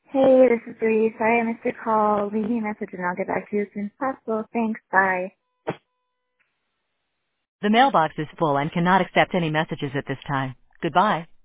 Hey, this is Bree. Sorry I missed your call. Leave me a message and I'll get back to you as soon as possible. Thanks. Bye. The mailbox is full and cannot accept any messages at this time. Goodbye.